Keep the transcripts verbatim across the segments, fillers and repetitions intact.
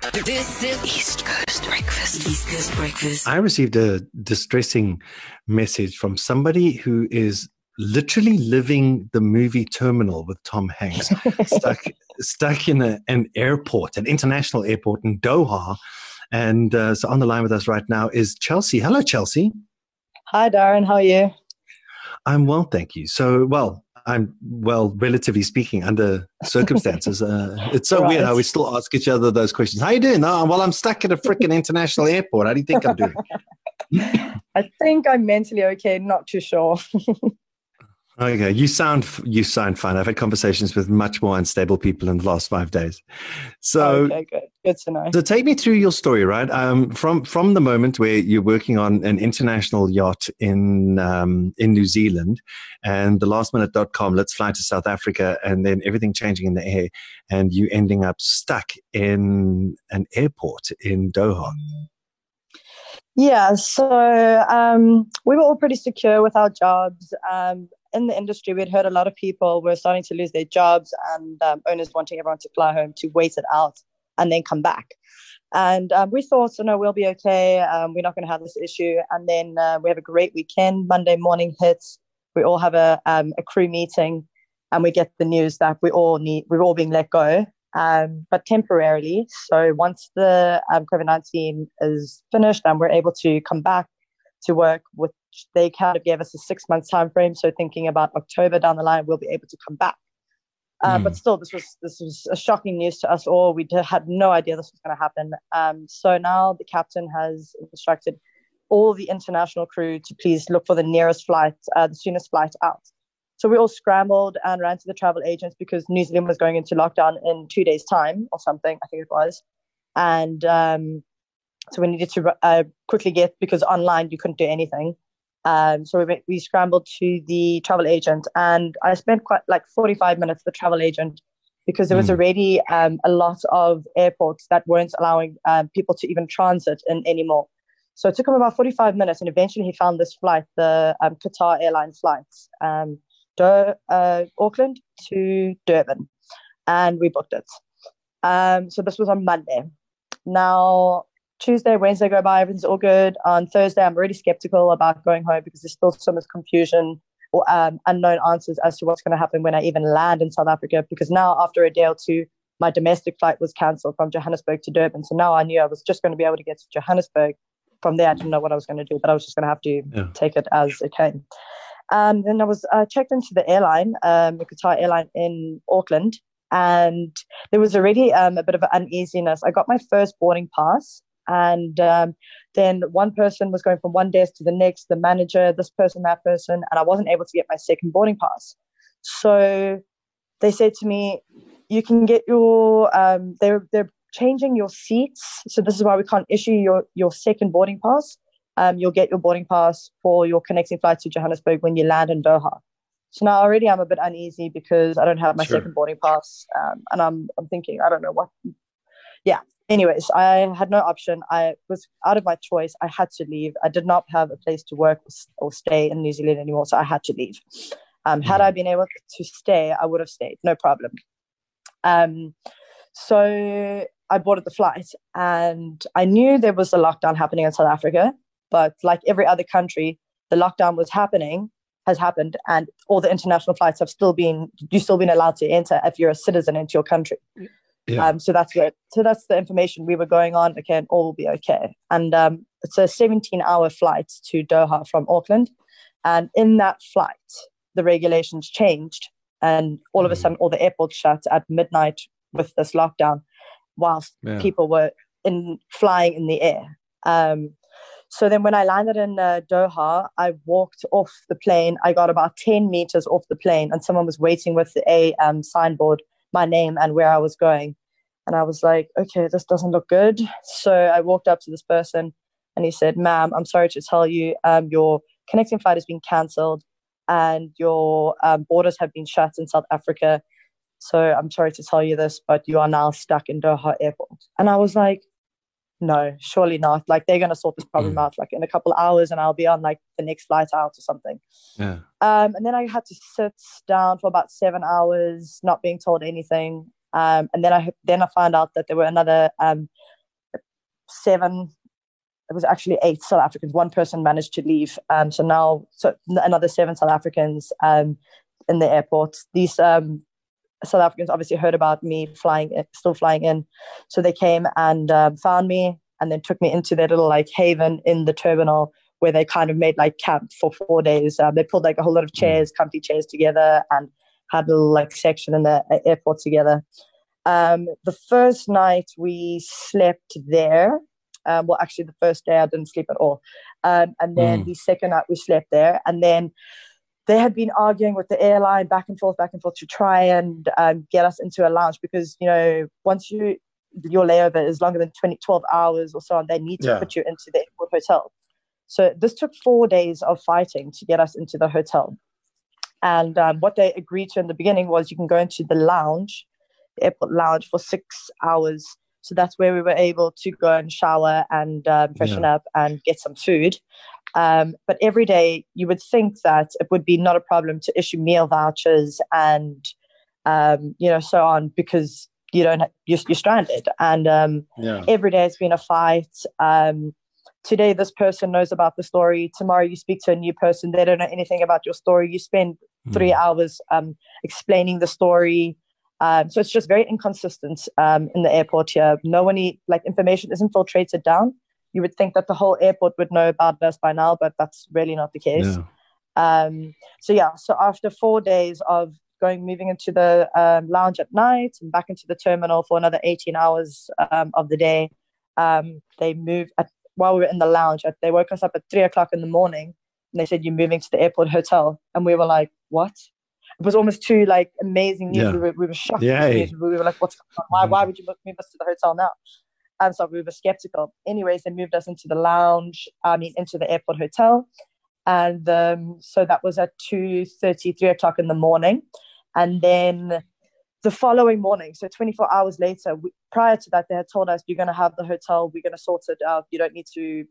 This is East Coast Breakfast. East Coast Breakfast. I received a distressing message from somebody who is literally living the movie Terminal with Tom Hanks, stuck stuck in a, an airport, an international airport in Doha. And uh, so on the line with us right now is Chelsea. Hello, Chelsea. Hi, Darren. How are you? I'm well, thank you. So, well, I'm well, relatively speaking, under circumstances. Uh, it's so right. weird how we still ask each other those questions. How you doing? Oh, well, I'm stuck at a freaking international airport. How do you think I'm doing? I think I'm mentally okay. Not too sure. Okay, you sound you sound fine. I've had conversations with much more unstable people in the last five days. So, okay, good, good to know. So, take me through your story, right? Um, from from the moment where you're working on an international yacht in um, in New Zealand, and the last minute dot com, let's fly to South Africa, and then everything changing in the air, and you ending up stuck in an airport in Doha. Yeah, so um, we were all pretty secure with our jobs. Um, in the industry, we'd heard a lot of people were starting to lose their jobs and um, owners wanting everyone to fly home to wait it out and then come back. And um, we thought, so no, we'll be okay. Um, we're not going to have this issue. And then uh, we have a great weekend. Monday morning hits. We all have a um, a crew meeting, and we get the news that we all need we're all being let go, um, but temporarily. So once the um, COVID nineteen is finished and we're able to come back to work, which they kind of gave us a six months time frame. So thinking about October down the line, we'll be able to come back. Uh, mm. But still, this was this was a shocking news to us all. We did, had no idea this was going to happen. Um, so now the captain has instructed all the international crew to please look for the nearest flight, uh, the soonest flight out. So we all scrambled and ran to the travel agents because New Zealand was going into lockdown in two days' time or something, I think it was. And um, so we needed to uh, quickly get, because online you couldn't do anything. Um, so we, we scrambled to the travel agent, and I spent quite like forty-five minutes with the travel agent because there was mm. already um, a lot of airports that weren't allowing um, people to even transit in anymore. So it took him about forty-five minutes, and eventually he found this flight, the um, Qatar Airlines flights, um, Dur- uh, Auckland to Durban, and we booked it. Um, so this was on Monday. Now, Tuesday, Wednesday go by, everything's all good. On Thursday, I'm really skeptical about going home because there's still so much confusion or um, unknown answers as to what's going to happen when I even land in South Africa. Because now, after a day or two, my domestic flight was cancelled from Johannesburg to Durban. So now I knew I was just going to be able to get to Johannesburg. From there, I didn't know what I was going to do, but I was just going to have to yeah. take it as it came. And then I was uh, checked into the airline, um, the Qatar airline in Auckland, and there was already um, a bit of an uneasiness. I got my first boarding pass. And um, then one person was going from one desk to the next, the manager, this person, that person, and I wasn't able to get my second boarding pass. So they said to me, you can get your, um, they're, they're changing your seats. So this is why we can't issue your, your second boarding pass. Um, you'll get your boarding pass for your connecting flight to Johannesburg when you land in Doha. So now already I'm a bit uneasy because I don't have my sure. second boarding pass. Um, and I'm, I'm thinking, I don't know what, yeah. Anyways, I had no option. I was out of my choice. I had to leave. I did not have a place to work or stay in New Zealand anymore, so I had to leave. Um, mm-hmm. Had I been able to stay, I would have stayed, no problem. Um, so I boarded the flight, and I knew there was a lockdown happening in South Africa, but like every other country, the lockdown was happening, has happened, and all the international flights have still been, you've still been allowed to enter if you're a citizen into your country. Yeah. Um, so that's what, so that's the information we were going on. Okay, and all will be okay. And um, it's a seventeen-hour flight to Doha from Auckland, and in that flight, the regulations changed, and all of a sudden, all the airports shut at midnight with this lockdown, whilst yeah. people were in flying in the air. Um, so then, when I landed in uh, Doha, I walked off the plane. I got about ten meters off the plane, and someone was waiting with a um, signboard, my name and where I was going. And I was like, okay, this doesn't look good. So I walked up to this person and he said, ma'am, I'm sorry to tell you, um, your connecting flight has been cancelled and your um, borders have been shut in South Africa. So I'm sorry to tell you this, but you are now stuck in Doha airport. And I was like, no, surely not. Like, they're going to sort this problem mm. out like in a couple of hours and I'll be on like the next flight out or something. Yeah. Um, and then I had to sit down for about seven hours, not being told anything. Um, and then I then I found out that there were another um, seven, it was actually eight South Africans. One person managed to leave. Um, so now, so another seven South Africans um, in the airport. These um, South Africans obviously heard about me flying, in, still flying in. So they came and um, found me and then took me into their little like haven in the terminal where they kind of made like camp for four days. Um, they pulled like a whole lot of chairs, comfy chairs together and had a little like section in the airport together. Um, the first night we slept there. Um, well, actually, the first day I didn't sleep at all. Um, and then mm. the second night we slept there. And then they had been arguing with the airline back and forth, back and forth to try and um, get us into a lounge because, you know, once you your layover is longer than twenty, twelve hours or so on, they need to yeah. put you into the airport hotel. So this took four days of fighting to get us into the hotel. And um, what they agreed to in the beginning was you can go into the lounge, the airport lounge, for six hours. So that's where we were able to go and shower and um, freshen yeah. up and get some food. Um, but every day you would think that it would be not a problem to issue meal vouchers and, um, you know, so on because you don't, you're, you're stranded. And um, yeah. every day it's been a fight. Um, today this person knows about the story. Tomorrow you speak to a new person. They don't know anything about your story. You spend mm. three hours um, explaining the story. Um, so it's just very inconsistent um, in the airport here. No one, like information isn't filtrated down. You would think that the whole airport would know about us by now, but that's really not the case. Yeah. Um, so yeah, so after four days of going, moving into the um, lounge at night and back into the terminal for another eighteen hours um, of the day, um, they moved, at, while we were in the lounge, they woke us up at three o'clock in the morning and they said, you're moving to the airport hotel. And we were like, what? It was almost too like amazing news. Yeah. We were we were shocked. We were like, "What's going on? Why why would you move us to the hotel now?" And so we were skeptical. Anyways, they moved us into the lounge. I mean, into the airport hotel, and um, so that was at two thirty, three o'clock in the morning, and then the following morning, so twenty-four hours later, we, prior to that, they had told us, "You're going to have the hotel. We're going to sort it out. You don't need to."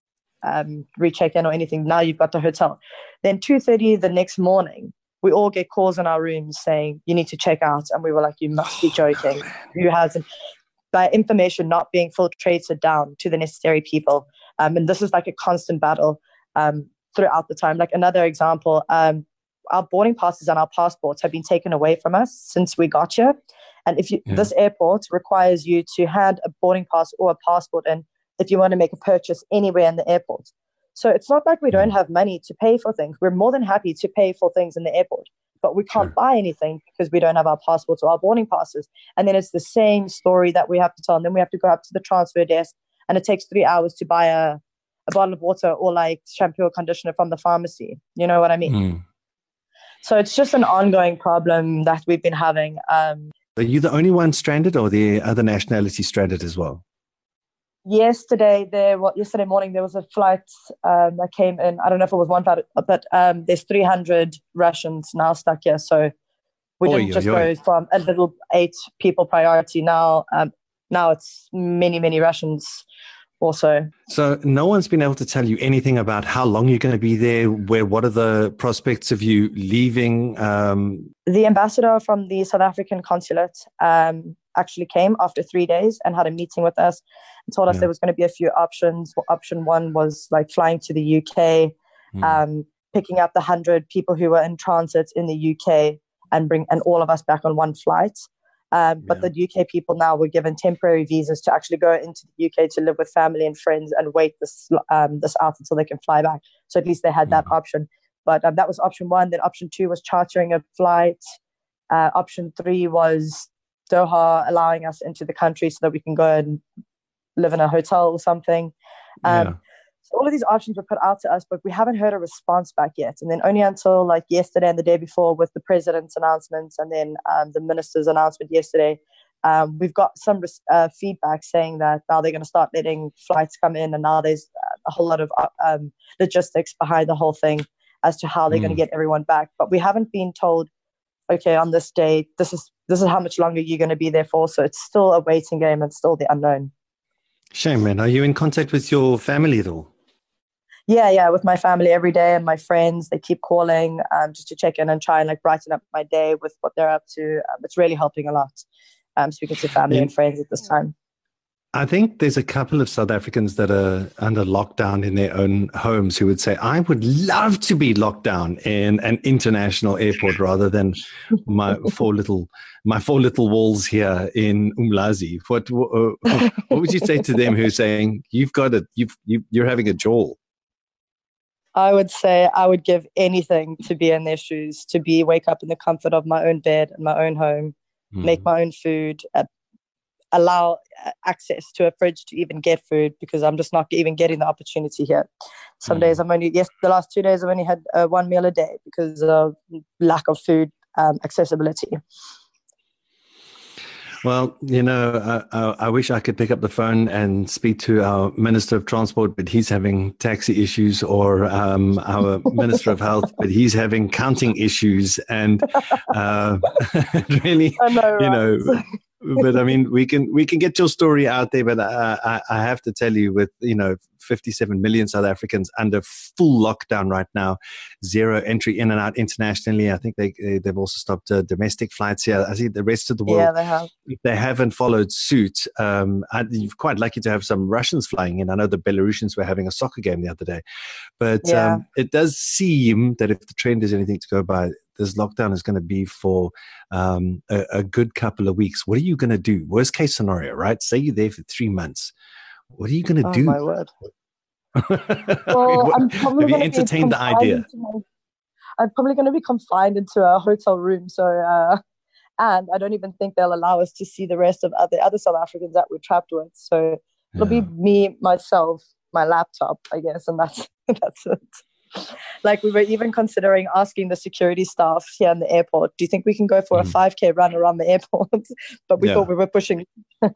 Um, recheck in or anything. Now you've got the hotel. Then two thirty the next morning, we all get calls in our rooms saying, you need to check out. And we were like, you must be joking. Oh, Who hasn't? By information not being filtrated down to the necessary people. Um, and this is like a constant battle um, throughout the time. Like another example, um, our boarding passes and our passports have been taken away from us since we got here. And if you, yeah. this airport requires you to hand a boarding pass or a passport in if you want to make a purchase anywhere in the airport. So it's not like we don't have money to pay for things. We're more than happy to pay for things in the airport, but we can't sure. buy anything because we don't have our passports or our boarding passes. And then it's the same story that we have to tell. And then we have to go up to the transfer desk and it takes three hours to buy a, a bottle of water or like shampoo or conditioner from the pharmacy. You know what I mean? Mm. So it's just an ongoing problem that we've been having. Um, Are you the only one stranded or the other nationalities stranded as well? Yesterday, there. Well, yesterday morning there was a flight um, that came in. I don't know if it was one flight, but um, there's three hundred Russians now stuck here. So we didn't oy, just oy, oy. go from a little eight people priority. Now, um, now it's many, many Russians also. So no one's been able to tell you anything about how long you're going to be there. Where? What are the prospects of you leaving? Um... The ambassador from the South African consulate um, actually came after three days and had a meeting with us and told us yeah. there was going to be a few options. Well, option one was like flying to the U K, mm. um, picking up the hundred people who were in transit in the U K and bring and all of us back on one flight. Um, but yeah. the U K people now were given temporary visas to actually go into the U K to live with family and friends and wait this um, this out until they can fly back. So at least they had that mm. option. But um, that was option one. Then option two was chartering a flight. Uh, option three was Doha allowing us into the country so that we can go and live in a hotel or something. Um, yeah. So all of these options were put out to us, but we haven't heard a response back yet. And then only until like yesterday and the day before with the president's announcements and then um, the minister's announcement yesterday, um, we've got some uh, feedback saying that now they're going to start letting flights come in and now there's a whole lot of uh, um, logistics behind the whole thing as to how they're mm. going to get everyone back. But we haven't been told, okay, on this day, this is this is how much longer you're going to be there for. So it's still a waiting game and still the unknown. Shame, man. Are you in contact with your family at all? Yeah, yeah, with my family every day and my friends. They keep calling um, just to check in and try and like brighten up my day with what they're up to. Um, it's really helping a lot. Um, speaking to family yeah. and friends at this time. I think there's a couple of South Africans that are under lockdown in their own homes who would say, I would love to be locked down in an international airport rather than my four little my four little walls here in Umlazi. What uh, what would you say to them who are saying, you've got it, you've, you, you're having a jaw? I would say I would give anything to be in their shoes, to be wake up in the comfort of my own bed and my own home, mm. make my own food, uh, allow access to a fridge to even get food, because I'm just not even getting the opportunity here. Some mm. days I'm only, yes, the last two days I've only had uh, one meal a day because of lack of food um, accessibility. Well, you know, I, I, I wish I could pick up the phone and speak to our Minister of Transport, but he's having taxi issues, or um, our Minister of Health, but he's having counting issues. And uh, really, I know, you right? know, but I mean, we can we can get your story out there. But I, I, I have to tell you, with, you know, fifty-seven million South Africans under full lockdown right now, zero entry in and out internationally. I think they they've also stopped uh, domestic flights here. I see the rest of the world. Yeah, they have. They haven't followed suit. Um, you're quite lucky to have some Russians flying in. I know the Belarusians were having a soccer game the other day, but yeah. um, it does seem that if the trend is anything to go by, this lockdown is going to be for um, a, a good couple of weeks. What are you going to do? Worst case scenario, right? Say you're there for three months. What are you going to oh, do? My word. Well, what, I'm probably have you entertained the idea? My, I'm probably going to be confined into a hotel room. So, uh, and I don't even think they'll allow us to see the rest of other other South Africans that we're trapped with. So it'll yeah. be me, myself, my laptop, I guess, and that's that's it. Like, we were even considering asking the security staff here in the airport, do you think we can go for mm. a five K run around the airport? But we yeah. thought we were pushing.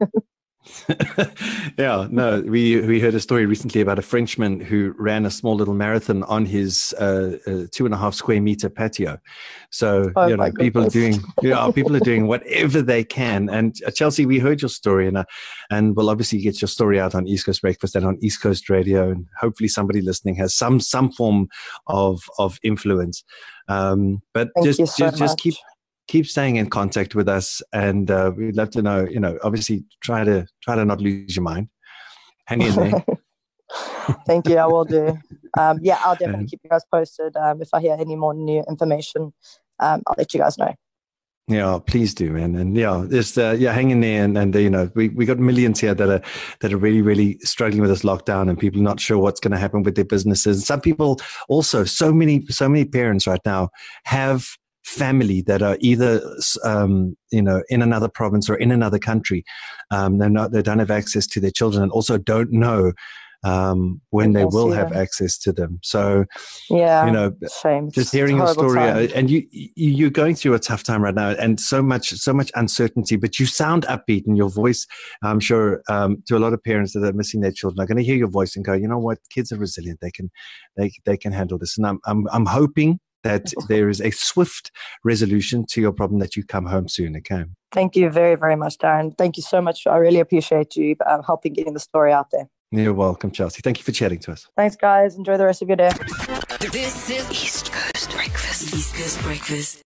Yeah, no, we we heard a story recently about a Frenchman who ran a small little marathon on his uh, uh, two and a half square meter patio. So oh, you know, people are doing, you know, people are doing whatever they can. And uh, Chelsea, we heard your story, and uh, and we'll obviously get your story out on East Coast Breakfast and on East Coast Radio, and hopefully somebody listening has some some form of of influence. Um, but Thank just you so just, just much. keep. Keep staying in contact with us, and uh, we'd love to know, you know, obviously try to try to not lose your mind. Hang in there. Thank you, I will do. Um, yeah, I'll definitely and, keep you guys posted. Um, if I hear any more new information, um, I'll let you guys know. Yeah, please do, man. And yeah, just uh, yeah, hang in there, and, and uh, you know, we we got millions here that are that are really really struggling with this lockdown, and people not sure what's going to happen with their businesses. Some people also, so many so many parents right now have family that are either um, you know, in another province or in another country. Um, they're not, they don't have access to their children, and also don't know um, when they will have them. access to them. So, yeah, you know, shame. just hearing your story, time. and you you're going through a tough time right now, and so much so much uncertainty. But you sound upbeat, and your voice, I'm sure, um, to a lot of parents that are missing their children, are going to hear your voice and go, you know what, kids are resilient. They can they they can handle this, and I'm I'm I'm hoping that there is a swift resolution to your problem, that you come home soon, okay? Thank you very, very much, Darren. Thank you so much. I really appreciate you um, helping getting the story out there. You're welcome, Chelsea. Thank you for chatting to us. Thanks, guys. Enjoy the rest of your day. This is East Coast Breakfast. East Coast Breakfast.